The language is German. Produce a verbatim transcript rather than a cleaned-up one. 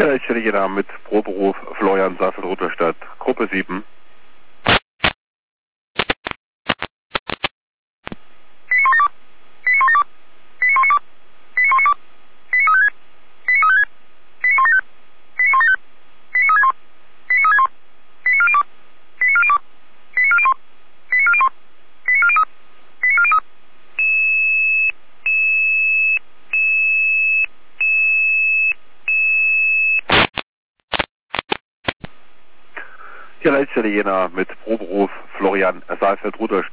Ja, ich stelle Jena mit Proberuf Florian Seifert-Rudolstadt, Gruppe sieben. Ja, Leitstelle Jena mit Proberuf Florian Seifert-Rudolstadt.